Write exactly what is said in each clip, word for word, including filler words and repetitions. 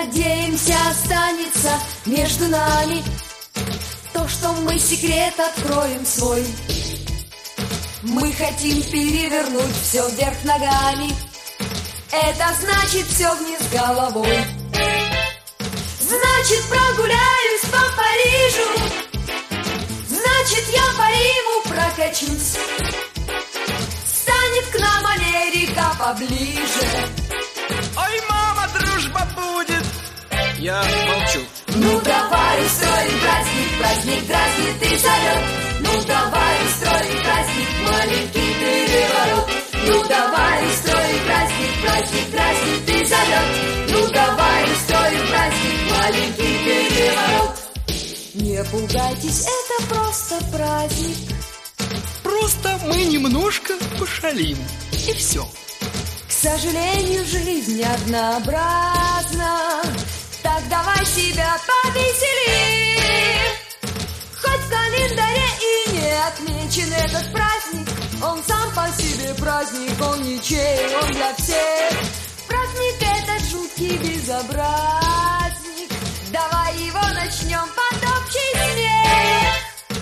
Надеемся, останется между нами то, что мы секрет откроем свой. Мы хотим перевернуть все вверх ногами. Это значит все вниз головой. Значит, прогуляюсь по Парижу. Значит, я по Риму прокачусь. Станет к нам Америка поближе. Ой, мама, дружба будет. Я молчу. Ну давай устроим праздник, праздник дразнит и зовет. Ну давай устроим праздник, маленький переворот. Ну давай устроим праздник, праздник дразнит и зовет. Ну давай устроим праздник, маленький переворот. Не пугайтесь, это просто праздник. Просто мы немножко пошалим, и все. К сожалению, жизнь однообразна. Так давай себя повесели. Хоть в календаре и не отмечен этот праздник, он сам по себе праздник, он ничей, он для всех. Праздник этот жуткий безобразник. Давай его начнем под общий смех.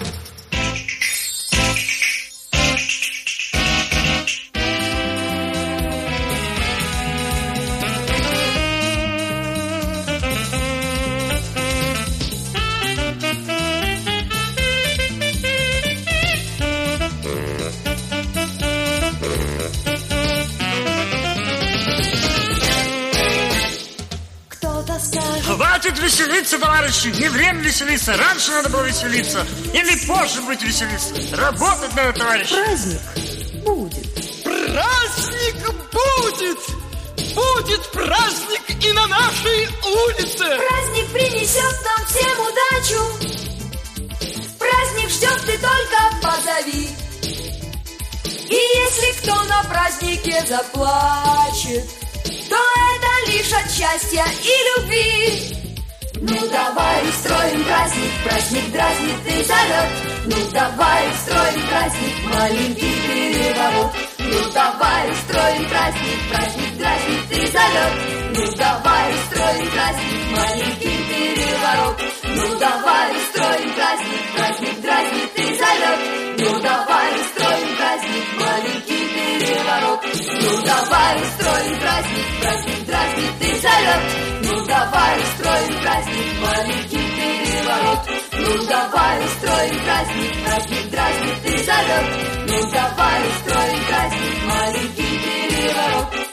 Хватит веселиться, товарищи! Не время веселиться! Раньше надо было веселиться! Или позже быть веселиться! Работать надо, товарищи! Праздник будет! Праздник будет! Будет праздник и на нашей улице! Праздник принесет нам всем удачу! Праздник ждет, ты только позови! И если кто на празднике заплачет, то это лишь от счастья и любви. Ну давай устроим праздник, праздник дразнит и зовет. Ну давай устроим праздник, маленький переворот. Ну давай устроим праздник, праздник дразнит и зовет. Ну давай устроим праздник, маленький переворот. Ну давай устроим праздник, праздник дразнит и зовет. Ну давай устроим праздник, маленький переворот. Ну давай устроим праздник, праздник дразнит и зовет. Ну давай устроим праздник, маленький переворот. Ну давай устроим праздник, праздник дразнит и зовет. Ну давай устроим праздник, маленький переворот.